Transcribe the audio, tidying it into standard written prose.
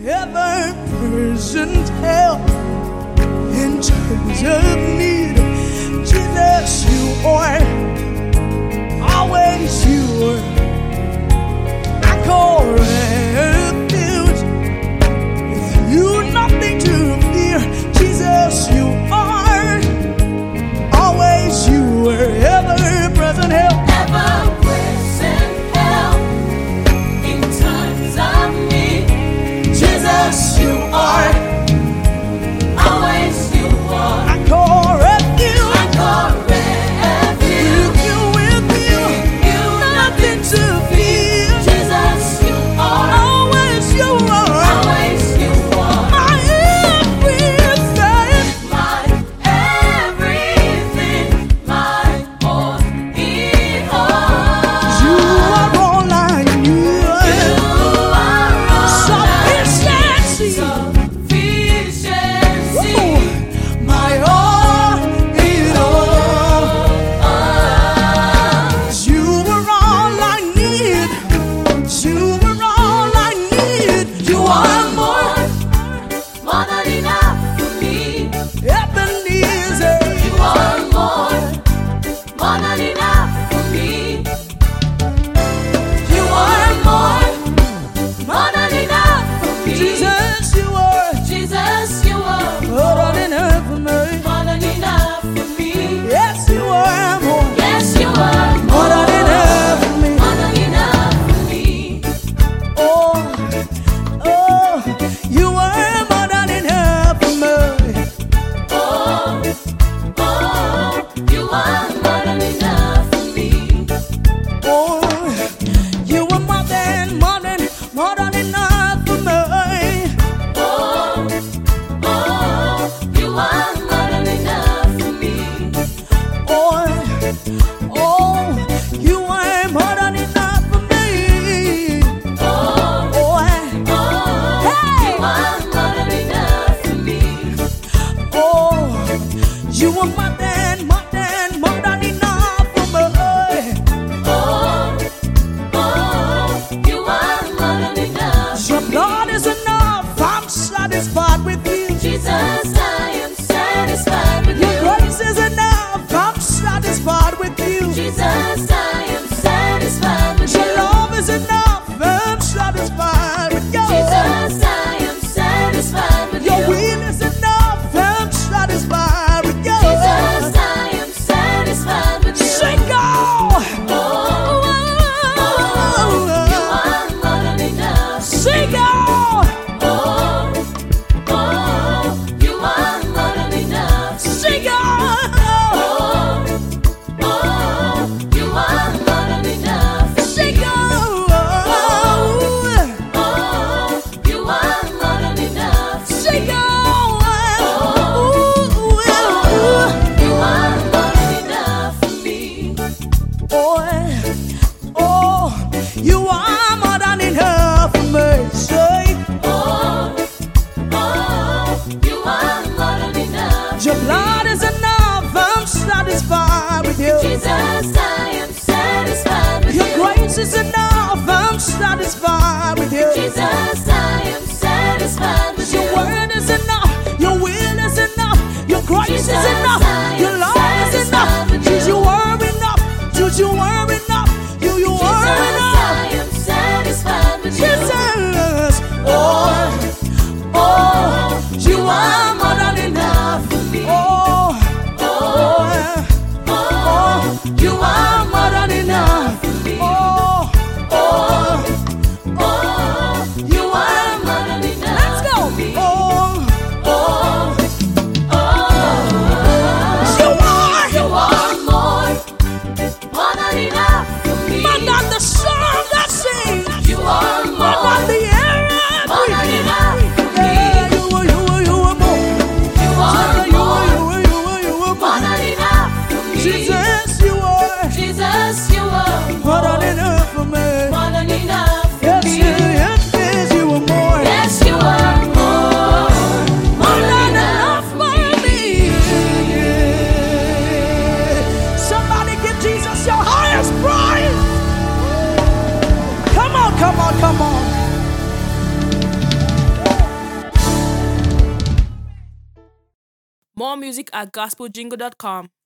ever-present help in times of need. Jesus, you are always you are. I call refuge. With you, nothing to fear. Jesus, you are always you are. Ever-present help. Ever-present help in times of need. Jesus, you are always you are. I call refuge. I call refuge. With you, nothing to fear. Jesus, you are Always you are. always you are. My everything. My everything, my all in all. You are all I need. You are all Sufficiency. sufficiency. Ooh, my all in all. You are all I need. You are all I need. You are more. More than enough for me. Ebenezer. You are more than enough for me. You are more than enough for me. Jesus, you are Jesus, you are more than enough for me. more than enough for me. Yes, you are more. Yes, you are More than enough for me. more than enough for me. Oh, you are more than enough for me. Oh, you are more than enough for me. Oh, you are more than enough for me. Oh, you are more than enough for me. Oh, you are more than enough for me. Oh, Oh, hey. you are more than enough for me. Oh, you are more than enough for me. Oh, you are more than enough. Your blood is enough. I'm satisfied with you. Jesus, I am satisfied with Your you. grace is enough. I'm satisfied with you. Jesus, I am satisfied with Your you. love is enough. I'm satisfied with you. Jesus, I am satisfied with Your you. will is enough. I'm satisfied with you. Jesus, I am satisfied with you. Sing on. You are more than enough. Sing on. You are more than enough. Sing on. You are more than enough. Sing on. You are more than enough. Sing on. You are more than enough for me. Oh, you are more than enough for me. Say, You are more than enough. your blood is enough. I'm satisfied with you. Jesus, I am satisfied with Your you. grace is enough. I'm satisfied with you. Jesus, I am satisfied with you. Your word is enough. Your will is enough. Your grace is Jesus, enough. I Your am love is enough. satisfied with you. You are enough. You are enough. You Jesus, are enough. I am satisfied with you. Jesus. You are more than enough for me. You are more than enough for me. You are More music at gospeljingle.com.